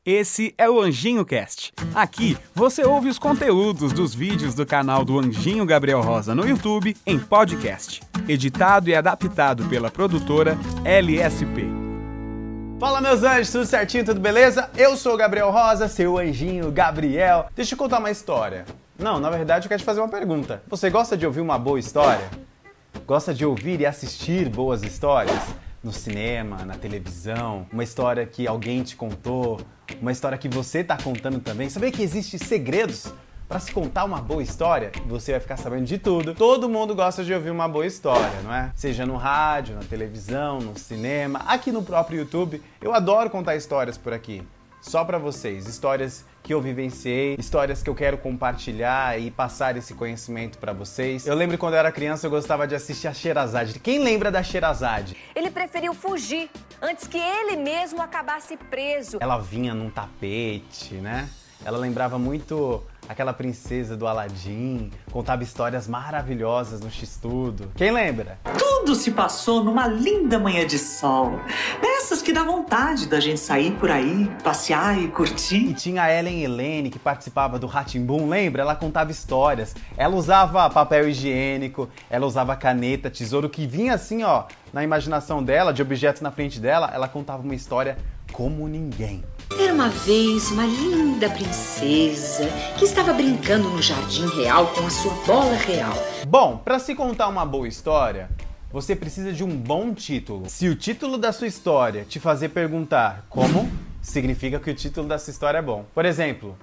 Esse é o Anjinho Cast. Aqui você ouve os conteúdos dos vídeos do canal do Anjinho Gabriel Rosa no YouTube em podcast, editado e adaptado pela produtora LSP. Fala meus anjos, tudo certinho, tudo beleza? Eu sou o Gabriel Rosa, seu anjinho Gabriel. Deixa eu contar uma história. Não, na verdade eu quero te fazer uma pergunta. Você gosta de ouvir uma boa história? Gosta de ouvir e assistir boas histórias? No cinema, na televisão, uma história que alguém te contou, uma história que você tá contando também. Sabia que existem segredos para se contar uma boa história? Você vai ficar sabendo de tudo. Todo mundo gosta de ouvir uma boa história, não é? Seja no rádio, na televisão, no cinema, aqui no próprio YouTube. Eu adoro contar histórias por aqui. Só pra vocês, histórias que eu vivenciei, histórias que eu quero compartilhar e passar esse conhecimento pra vocês. Eu lembro quando eu era criança, eu gostava de assistir a Sherazade. Quem lembra da Sherazade? Ele preferiu fugir antes que ele mesmo acabasse preso. Ela vinha num tapete, né? Ela lembrava muito aquela princesa do Aladim, contava histórias maravilhosas no X-Tudo. Quem lembra? Tudo se passou numa linda manhã de sol. Dessas que dá vontade da gente sair por aí, passear e curtir. E tinha a Ellen Helene, que participava do Rá-Tim-Bum, lembra? Ela contava histórias. Ela usava papel higiênico, ela usava caneta, tesouro, que vinha assim, ó, na imaginação dela, de objetos na frente dela. Ela contava uma história como ninguém. Era uma vez uma linda princesa que estava brincando no jardim real com a sua bola real. Bom, para se contar uma boa história, você precisa de um bom título. Se o título da sua história te fazer perguntar como, significa que o título da sua história é bom. Por exemplo,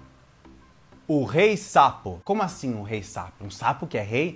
o Rei Sapo. Como assim um Rei Sapo? Um sapo que é rei?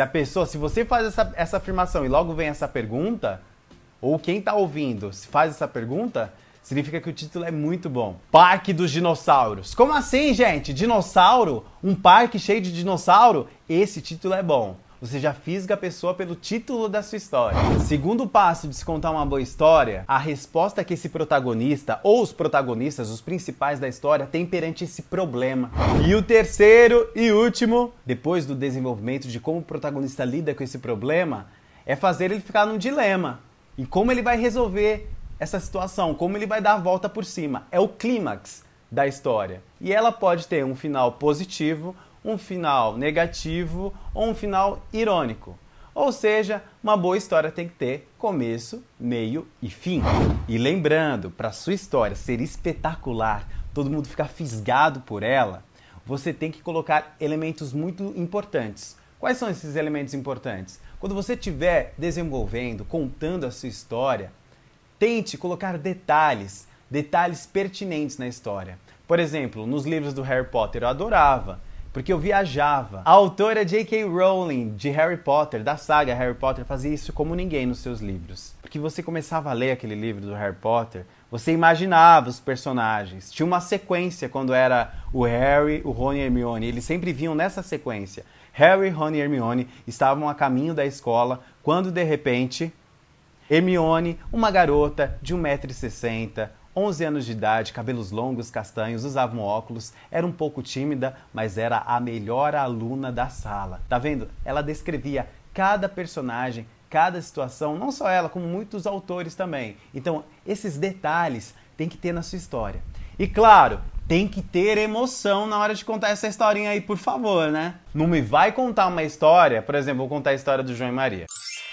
Se você faz essa afirmação e logo vem essa pergunta, ou quem tá ouvindo se faz essa pergunta, significa que o título é muito bom. Parque dos Dinossauros. Como assim, gente? Dinossauro? Um parque cheio de dinossauro? Esse título é bom. Você já fisga a pessoa pelo título da sua história. Segundo passo de se contar uma boa história, a resposta que esse protagonista, ou os protagonistas, os principais da história, tem perante esse problema. E o terceiro e último, depois do desenvolvimento de como o protagonista lida com esse problema, é fazer ele ficar num dilema. E como ele vai resolver essa situação, como ele vai dar a volta por cima. É o clímax da história. E ela pode ter um final positivo, um final negativo ou um final irônico. Ou seja, uma boa história tem que ter começo, meio e fim. E lembrando, para sua história ser espetacular, todo mundo ficar fisgado por ela, você tem que colocar elementos muito importantes. Quais são esses elementos importantes? Quando você estiver desenvolvendo, contando a sua história, tente colocar detalhes pertinentes na história. Por exemplo, nos livros do Harry Potter eu adorava, porque eu viajava. A autora J.K. Rowling, de Harry Potter, da saga Harry Potter, fazia isso como ninguém nos seus livros. Porque você começava a ler aquele livro do Harry Potter, você imaginava os personagens. Tinha uma sequência quando era o Harry, o Rony e a Hermione. Eles sempre vinham nessa sequência. Harry, Rony e Hermione estavam a caminho da escola, quando de repente Hermione, uma garota de 1,60 m, 11 anos de idade, cabelos longos, castanhos, usava um óculos, era um pouco tímida, mas era a melhor aluna da sala. Tá vendo? Ela descrevia cada personagem, cada situação, não só ela, como muitos autores também. Então, esses detalhes tem que ter na sua história. E claro, tem que ter emoção na hora de contar essa historinha aí, por favor, né? Não me vai contar uma história, por exemplo, vou contar a história do João e Maria.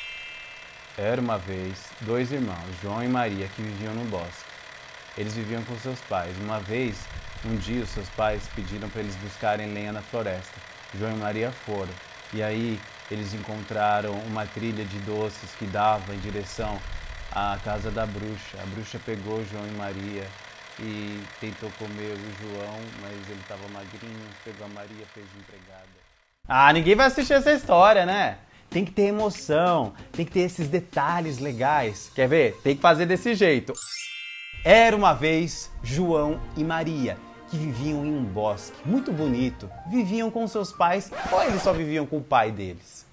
Era uma vez dois irmãos, João e Maria, que viviam no bosque. Eles viviam com seus pais. Um dia, os seus pais pediram para eles buscarem lenha na floresta. João e Maria foram. E aí, eles encontraram uma trilha de doces que dava em direção à casa da bruxa. A bruxa pegou João e Maria e tentou comer o João, mas ele estava magrinho, pegou a Maria, fez de empregada. Ah, ninguém vai assistir essa história, né? Tem que ter emoção, tem que ter esses detalhes legais. Quer ver? Tem que fazer desse jeito. Era uma vez João e Maria, que viviam em um bosque muito bonito. Viviam com seus pais, ou eles só viviam com o pai deles?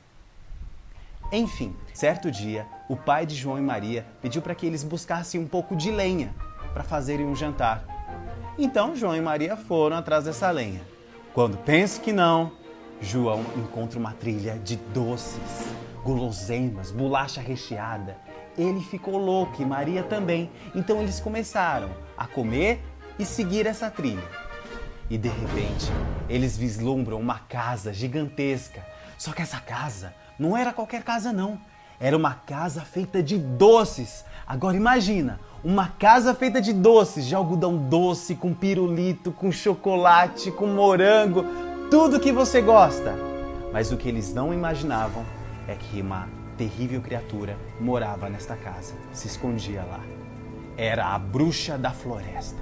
Enfim, certo dia, o pai de João e Maria pediu para que eles buscassem um pouco de lenha para fazerem um jantar. Então, João e Maria foram atrás dessa lenha. Quando pensa que não, João encontra uma trilha de doces, guloseimas, bolacha recheada. Ele ficou louco e Maria também. Então eles começaram a comer e seguir essa trilha. E de repente, eles vislumbram uma casa gigantesca. Só que essa casa não era qualquer casa não. Era uma casa feita de doces. Agora imagina, uma casa feita de doces, de algodão doce, com pirulito, com chocolate, com morango, tudo que você gosta. Mas o que eles não imaginavam é que uma terrível criatura morava nesta casa, se escondia lá. Era a bruxa da floresta.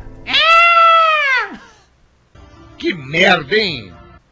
Que merda, hein?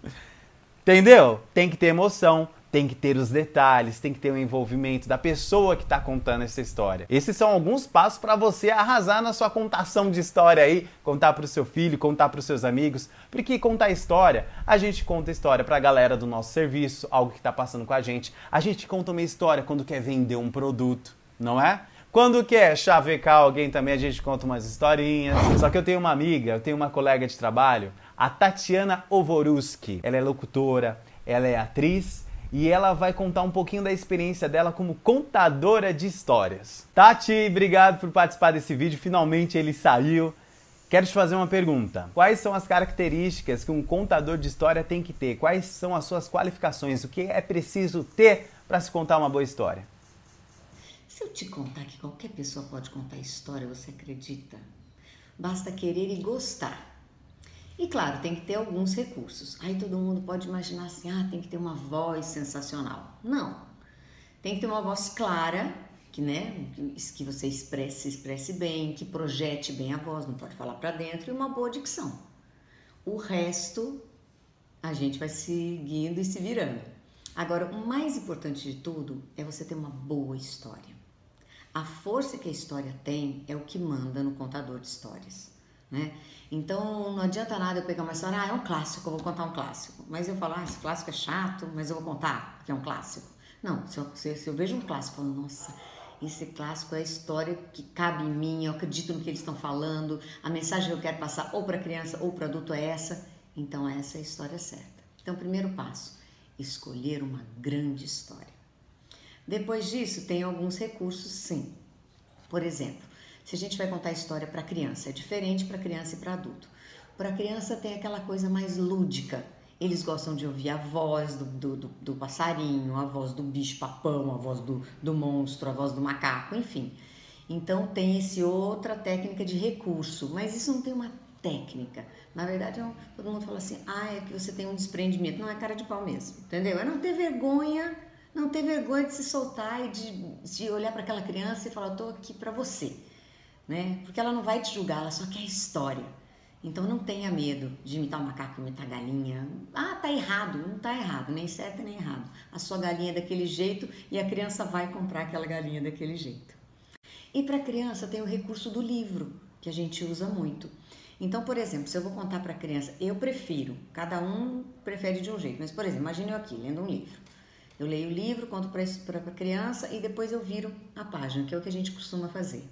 Entendeu? Tem que ter emoção, tem que ter os detalhes, tem que ter o envolvimento da pessoa que está contando essa história. Esses são alguns passos para você arrasar na sua contação de história aí, contar para o seu filho, contar para os seus amigos, porque contar história, a gente conta história para a galera do nosso serviço, algo que está passando com a gente conta uma história quando quer vender um produto, não é? Quando quer chavecar alguém também, a gente conta umas historinhas. Só que eu tenho uma amiga, eu tenho uma colega de trabalho, a Tatiana Ovoruski. Ela é locutora, ela é atriz e ela vai contar um pouquinho da experiência dela como contadora de histórias. Tati, obrigado por participar desse vídeo, finalmente ele saiu. Quero te fazer uma pergunta. Quais são as características que um contador de história tem que ter? Quais são as suas qualificações? O que é preciso ter para se contar uma boa história? Se eu te contar que qualquer pessoa pode contar história, você acredita? Basta querer e gostar. E claro, tem que ter alguns recursos. Aí todo mundo pode imaginar assim, tem que ter uma voz sensacional. Não. Tem que ter uma voz clara, que você expresse bem, que projete bem a voz, não pode falar para dentro, e uma boa dicção. O resto, a gente vai seguindo e se virando. Agora, o mais importante de tudo é você ter uma boa história. A força que a história tem é o que manda no contador de histórias, né? Então, não adianta nada eu pegar uma história, é um clássico, eu vou contar um clássico. Mas eu falo, esse clássico é chato, mas eu vou contar, porque é um clássico. Não, se eu vejo um clássico, eu falo, nossa, esse clássico é a história que cabe em mim, eu acredito no que eles estão falando, a mensagem que eu quero passar ou para criança ou para adulto é essa, então essa é a história certa. Então, primeiro passo, escolher uma grande história. Depois disso, tem alguns recursos, sim. Por exemplo, se a gente vai contar história para criança, é diferente para criança e para adulto. Para criança tem aquela coisa mais lúdica. Eles gostam de ouvir a voz do passarinho, a voz do bicho-papão, a voz do monstro, a voz do macaco, enfim. Então tem outra técnica de recurso, mas isso não tem uma técnica. Na verdade, todo mundo fala assim, é que você tem um desprendimento. Não, é cara de pau mesmo, entendeu? É não ter vergonha de se soltar e de olhar para aquela criança e falar, eu tô aqui para você, né? Porque ela não vai te julgar, ela só quer história. Então não tenha medo de imitar o macaco, imitar a galinha. Tá errado, não tá errado, nem certo nem errado. A sua galinha é daquele jeito e a criança vai comprar aquela galinha daquele jeito. E para criança tem o recurso do livro, que a gente usa muito. Então, por exemplo, se eu vou contar para a criança, eu prefiro, cada um prefere de um jeito, mas por exemplo, imagine eu aqui lendo um livro. Eu leio o livro, conto para a criança e depois eu viro a página, que é o que a gente costuma fazer.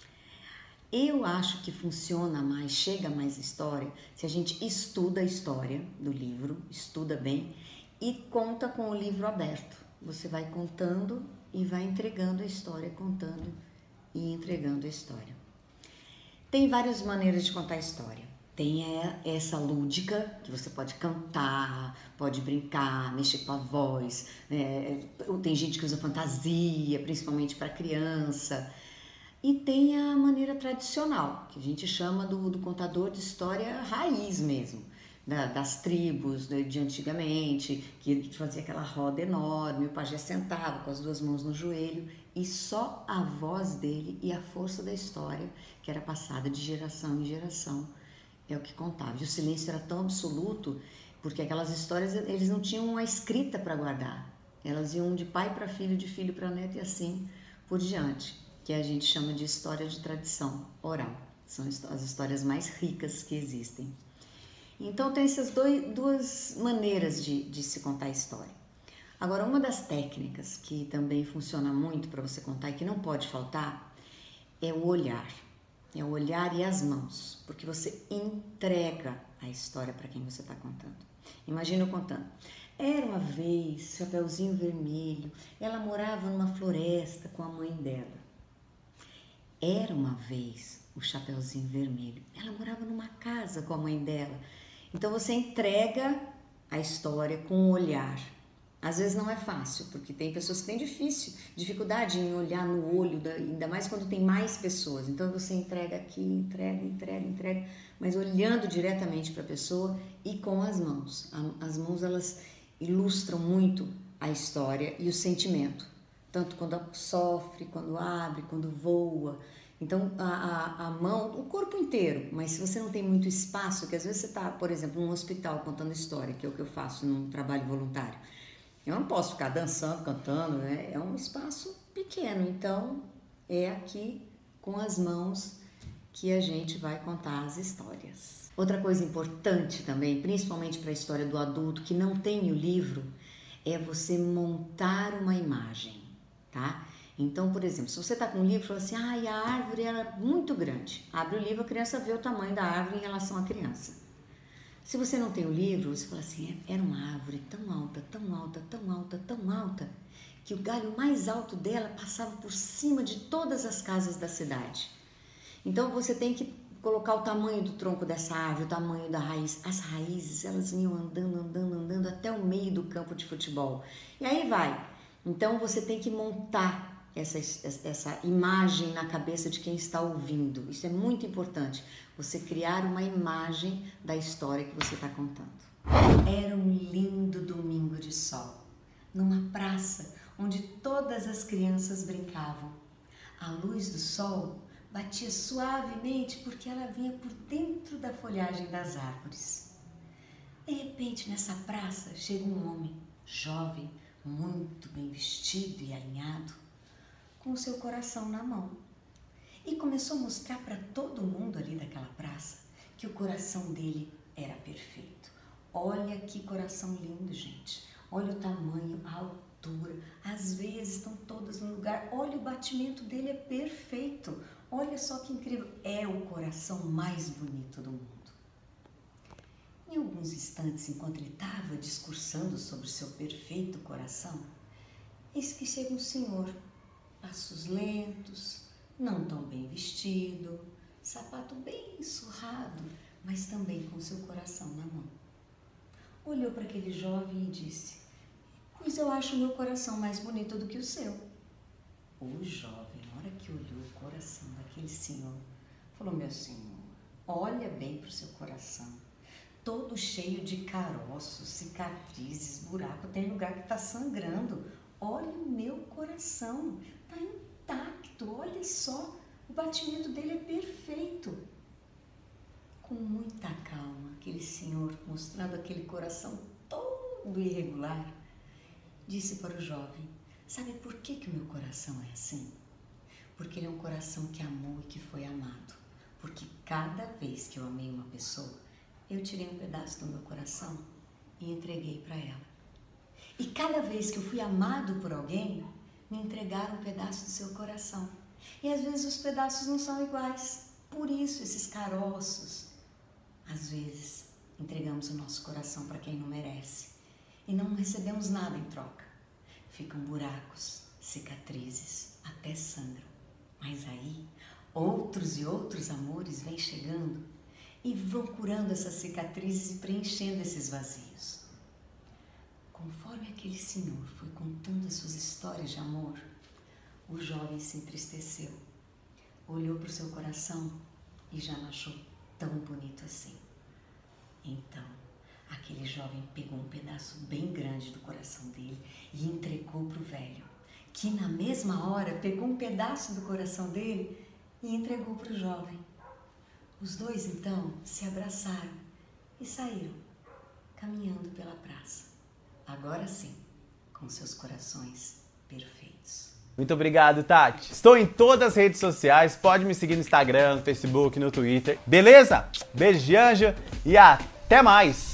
Eu acho que funciona mais, chega mais história, se a gente estuda a história do livro, estuda bem e conta com o livro aberto. Você vai contando e vai entregando a história, contando e entregando a história. Tem várias maneiras de contar a história. Tem essa lúdica, que você pode cantar, pode brincar, mexer com a voz. Tem gente que usa fantasia, principalmente para criança. E tem a maneira tradicional, que a gente chama do contador de história raiz mesmo, das tribos de antigamente, que fazia aquela roda enorme, o pajé sentava com as duas mãos no joelho e só a voz dele e a força da história, que era passada de geração em geração, é o que contava. E o silêncio era tão absoluto, porque aquelas histórias eles não tinham uma escrita para guardar, elas iam de pai para filho, de filho para neto e assim por diante, que a gente chama de história de tradição oral. São as histórias mais ricas que existem. Então tem essas duas maneiras de se contar a história. Agora, uma das técnicas que também funciona muito para você contar e que não pode faltar é o olhar. É o olhar e as mãos, porque você entrega a história para quem você está contando. Imagina eu contando. Era uma vez, Chapeuzinho Vermelho, ela morava numa floresta com a mãe dela. Era uma vez, o Chapeuzinho Vermelho. Ela morava numa casa com a mãe dela. Então você entrega a história com um olhar. Às vezes não é fácil, porque tem pessoas que têm dificuldade em olhar no olho, ainda mais quando tem mais pessoas. Então você entrega aqui, entrega, mas olhando diretamente para a pessoa e com as mãos. As mãos, elas ilustram muito a história e o sentimento. Tanto quando sofre, quando abre, quando voa. Então a mão, o corpo inteiro, mas se você não tem muito espaço, que às vezes você está, por exemplo, num hospital contando história, que é o que eu faço num trabalho voluntário. Eu não posso ficar dançando, cantando, né? É um espaço pequeno, então é aqui com as mãos que a gente vai contar as histórias. Outra coisa importante também, principalmente para a história do adulto que não tem o livro, é você montar uma imagem, tá? Então, por exemplo, se você está com um livro e fala assim, a árvore era muito grande. Abre o livro, a criança vê o tamanho da árvore em relação à criança. Se você não tem o livro, você fala assim, era uma árvore tão alta, tão alta, tão alta, tão alta, que o galho mais alto dela passava por cima de todas as casas da cidade. Então você tem que colocar o tamanho do tronco dessa árvore, o tamanho da raiz. As raízes, elas iam andando até o meio do campo de futebol. E aí vai. Então você tem que montar essa imagem na cabeça de quem está ouvindo. Isso é muito importante. Você criar uma imagem da história que você está contando. Era um lindo domingo de sol, numa praça onde todas as crianças brincavam. A luz do sol batia suavemente porque ela vinha por dentro da folhagem das árvores. De repente, nessa praça, chega um homem jovem, muito bem vestido e alinhado, com o seu coração na mão. E começou a mostrar para todo mundo ali daquela praça que o coração dele era perfeito. Olha que coração lindo, gente. Olha o tamanho, a altura, as veias estão todas no lugar. Olha, o batimento dele é perfeito. Olha só que incrível. É o coração mais bonito do mundo. Em alguns instantes, enquanto ele estava discursando sobre o seu perfeito coração, eis que chega um senhor, passos lentos, não tão bem vestido, sapato bem surrado, mas também com seu coração na mão. Olhou para aquele jovem e disse, pois eu acho o meu coração mais bonito do que o seu. O jovem, na hora que olhou o coração daquele senhor, falou, meu senhor, olha bem para o seu coração, todo cheio de caroços, cicatrizes, buraco, tem lugar que está sangrando. Olha o meu coração, está intacto, olha só, o batimento dele é perfeito. Com muita calma, aquele senhor, mostrando aquele coração todo irregular, disse para o jovem, sabe por que o meu coração é assim? Porque ele é um coração que amou e que foi amado. Porque cada vez que eu amei uma pessoa, eu tirei um pedaço do meu coração e entreguei para ela. E cada vez que eu fui amado por alguém, me entregaram um pedaço do seu coração. E às vezes os pedaços não são iguais. Por isso esses caroços. Às vezes entregamos o nosso coração para quem não merece. E não recebemos nada em troca. Ficam buracos, cicatrizes, até sangram. Mas aí, outros e outros amores vêm chegando e vão curando essas cicatrizes e preenchendo esses vazios. Conforme aquele senhor foi contando as suas histórias de amor, o jovem se entristeceu, olhou para o seu coração e já não achou tão bonito assim. Então, aquele jovem pegou um pedaço bem grande do coração dele e entregou para o velho, que na mesma hora pegou um pedaço do coração dele e entregou para o jovem. Os dois, então, se abraçaram e saíram, caminhando pela praça. Agora sim, com seus corações perfeitos. Muito obrigado, Tati. Estou em todas as redes sociais, pode me seguir no Instagram, no Facebook, no Twitter. Beleza? Beijo de anjo e até mais!